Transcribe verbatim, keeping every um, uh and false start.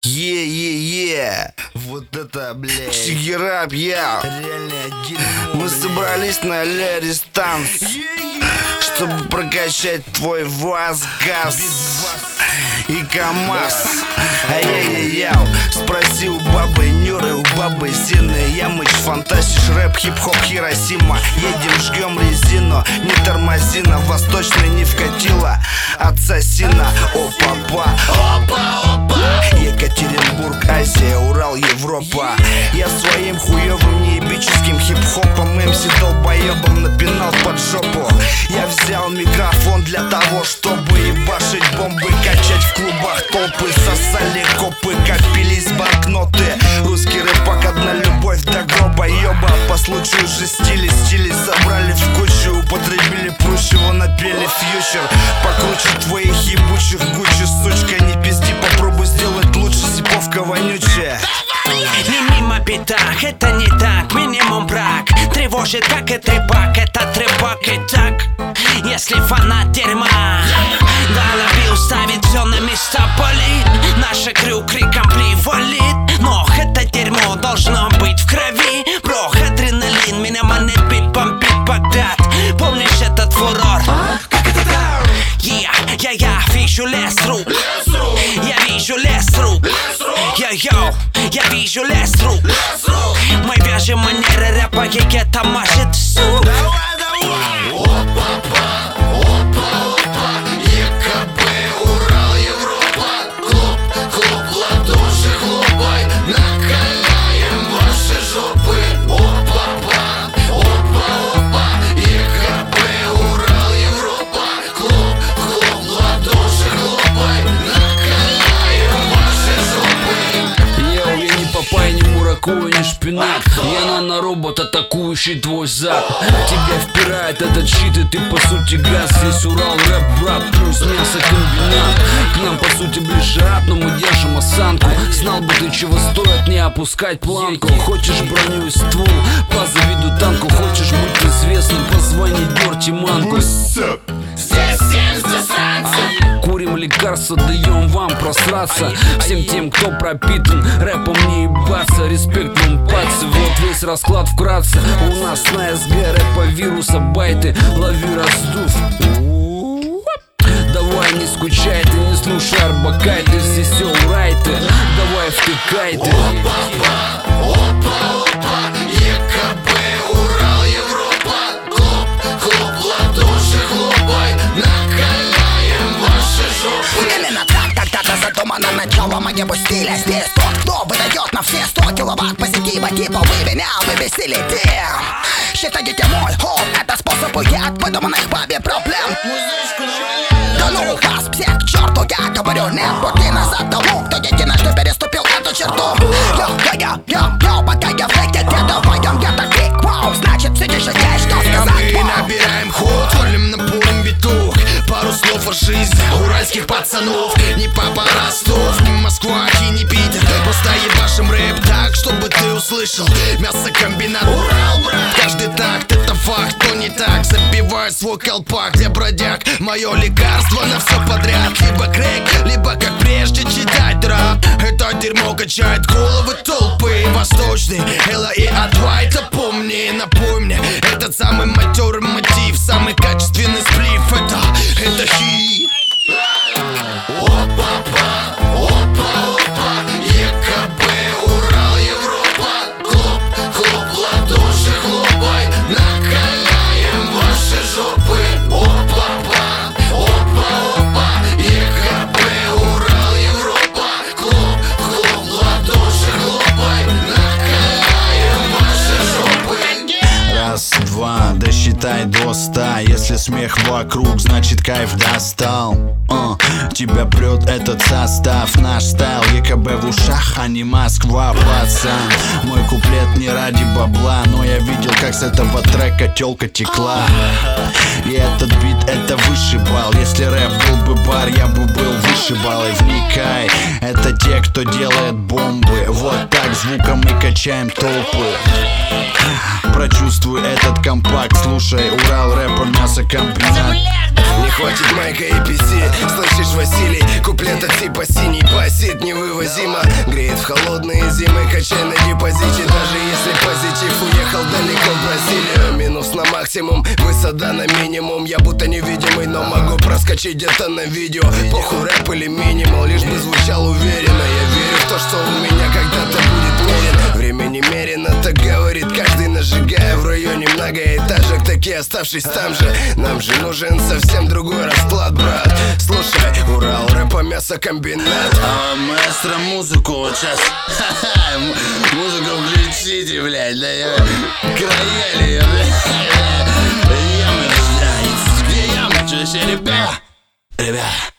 Е-е-е, вот это, блядь, Чигирап, я реальное дерьмо. Мы собрались на ля рестанс, чтобы прокачать твой ВАЗ, ГАЗ и КамАЗ. Ай-яй-яй-яу, спроси у бабы Нюры, у бабы Зины. Я мыч, фантастиш, рэп, хип-хоп, Хиросима. Едем, жгем резину, не тормози, на восточный не вкатила ассасина. Опа-па, опа-опа, Екатеринбург, Азия, Урал, Европа. Я своим хуёвым неебическим хип-хопом эм си долбоёбом напинал под жопу. Я взял микрофон для того, чтобы ебашить бомбы, качать в клубах толпы. Сосали копы, копились банкноты. Русский рэпак, одна любовь до гроба ёба. По случаю же стили, стили собрали в кучу. Употребили прущего, напели фьючер. Покруче твоих ебучих гучи, сучка, не пизди, попробуй сделать лучше, сиповка вонючая. Не мимо пятак, это не так, минимум брак. Тревожит, как и трепак, это трепак и так. Если фанат дерьма, голове уставит все на места, болит. Наша крю криком привалит. Но это дерьмо должно быть в крови. Бро, адреналин, меня манит бит, бомбит Багдад. Помнишь этот фурор? Как это так? Я, я, я вижу лес рук. Я вижу лес рук. Йо-йо, я вижу лес рук. Мы вяжем манеры рэпа, и это мажет сук. Давай, давай. Опа-па, опа-опа, ЕКБ, Урал, Европа. Хлоп, хлоп, в ладоши хлопай, накаляем ваши жопы. Опа-па, опа-опа, ЕКБ, Урал, Европа. Хлоп, хлоп, в ладоши хлопай, накаляем ваши жопы. Йоу, я не Папай, не Муракуя, не Шпинат. Я нано-робот, атакующий твой зад. Тебя впирает этот щит, и ты по сути газ. Здесь Урал, рэп, брат, плюс мясокомбинат. К нам по сути ближе ад, но мы держим осанку. Знал бы ты, чего стоит не опускать планку. Хочешь броню и ствол, позавиду танку. Хочешь быть известным, позвони Дёрти Манку. Здесь семь засранцев. Курим лекарства, даем вам просраться. Всем тем, кто пропитан рэпом, не ебаться. Респект вам, пацы, вот весь расклад вкратце. У нас на СГ рэпа вируса байты. Лови, раздув. Давай, не скучай ты, не слушай арбакайты. Здесь все урайты, давай втыкай ты. Опа-па, опа-опа, ЕКБ, Урал, Европа. Хлоп, хлоп, в ладоши хлопай, накаляем ваши жопы. Именно так когда-то задумано начало моего стиля. Здесь тот, кто выдает на все сто киловатт позитива. Типа вы меня, вы веселите. Считайте мой хоп, это способ уят выдуманных бабе проблем. Да ну вас всех к черту, я говорю, нет пути назад тому, кто единожды переступил эту черту. Йо-йо-йо-йо, пока я в фейке где-то вдвоем где-то крик, вау, значит все еще есть что сказать. Мы набираем ход, валим на полном битух. Пару слов о жизни уральских пацанов. Не папа Ростов, не Москва и не Питер. Просто ебашим рэп так, чтобы ты услышал. Мясокомбинат, Урал, брат. Каждый такт это факт, но не так. Забивай свой колпак для бродяг. Мое лекарство на все подряд. Либо крэк, либо как прежде читать рэп. Это дерьмо качает головы толпы. Восточный, Элла и А2, это помни. Напомни мне, этот самый матерый мотив. Самый качественный сплив, это, это хит. Опа-па, опа-опа, ЕКБ, Урал, Европа. Хлоп, хлоп, в ладоши хлопай, накаляем ваши жопы. Опа-па, опа-опа, ЕКБ, Урал, Европа. Хлоп, хлоп, в ладоши хлопай, накаляем ваши жопы. Раз, два, досчитай до ста. Если смех вокруг, значит кайф достал. uh, Тебя прет этот состав. Наш стайл ЕКБ в ушах, а не Москва, пацан. Мой куплет не ради бабла, но я видел, как с этого трека тёлка текла. И этот бит это высший балл. Если рэп был бы бар, я бы был выше балл. И вникай, это те, кто делает бомбы. Вот так звуком мы качаем толпы. Прочувствуй этот компакт, слушай Урал рэпа, мясо мясокомбинат. Не хватит майка и пи си. Слышишь, Василий, куплета типа синий пасит невывозимо. Греет в холодные зимы, качай на депозите. Даже если позитив уехал далеко в Бразилию. Минус на максимум, высота на минимум. Я будто невидимый, но могу проскочить где-то на видео. Похуй рэп или минимал, лишь бы звучал уверенно. Я верю в то, что у меня когда-то будет мерено. Время немерено, так говорит каждый, нажигая в районе многоэтажек. Такие оставшись там же, нам же нужен совсем другой расклад, брат. Слушай, Урал, рэпа, мясокомбинат. А маэстро, музыку вот сейчас. Музыку включите, блядь, да я краели ее, блядь. Ямы, блядь, где ямы, что все, ребят? Ребят.